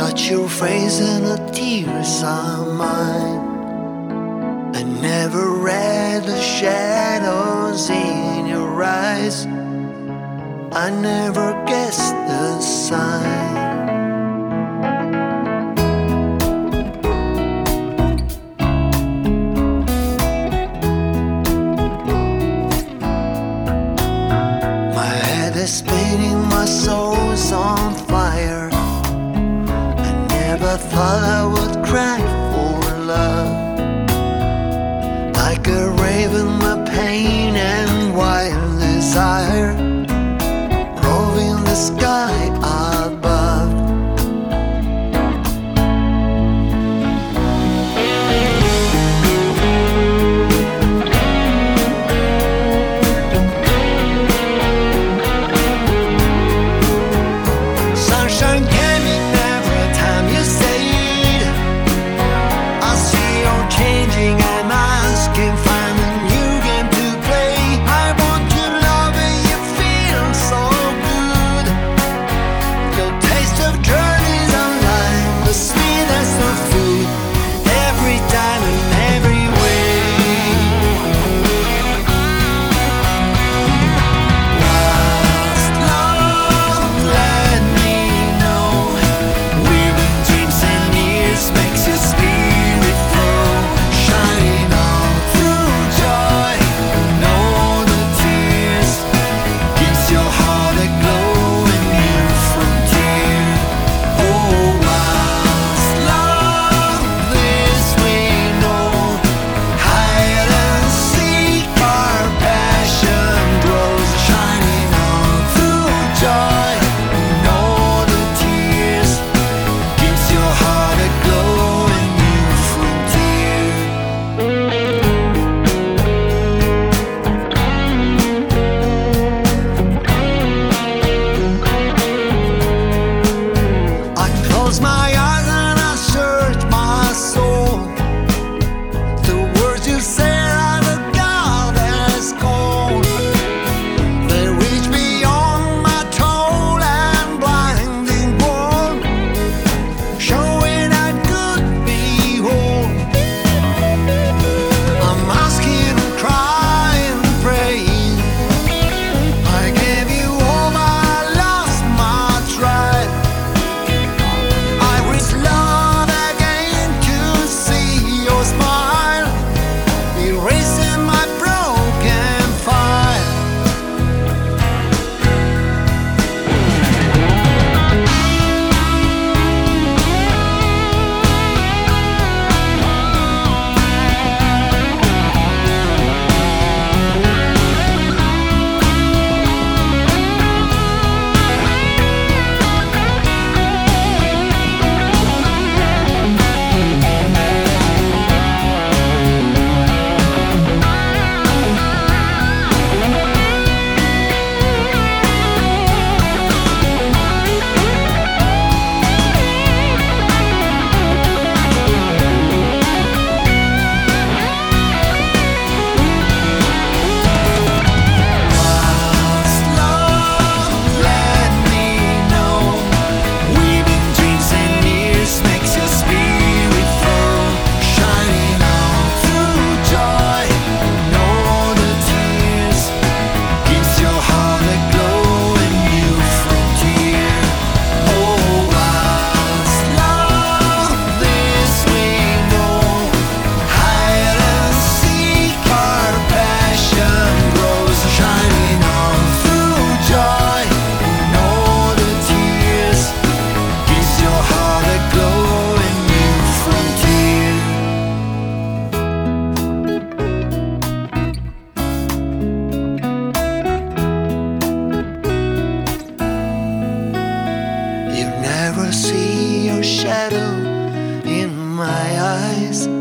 But your face and the tears are mine. I never read the shadows in your eyes. I never guessed the sign. My head is spinning, my soul's on fire. I never thought I would cry for love. Like a raven, my pain and wild desire roving the sky above. Sunshine came in every time you stayed. I see you're changing and asking, find a new game to play. I want to love and you feel so good. Your taste of journeys on life, the sweetest of food, every time and every way. Last love, let me know. Weaving dreams and years makes your spirit flow, shining all through joy. Know the tears gives your heart a glow and new frontier. Oh, last love, this we know. Hide and seek, our passion grows, shining all through joy. Know the tears gives your heart a glow and new frontier. I close my eyes and I search my soul. The words you said are the goddess gold. They reach beyond my toll and blinding pole, showing I could be whole. I'm asking, crying, praying. I gave you all my lost, my tried. I wish love again to see your smile, erasing my broken file. Last love, let me know. Weaving dreams and years makes your spirit flow, shining all through joy. Know the tears gives your heart a glow and new frontier. Oh, last love, this we know. Hide and seek, our passion grows, shining all through joy. Know the tears gives your heart a glow and new frontier. You never see your shadow in my eyes.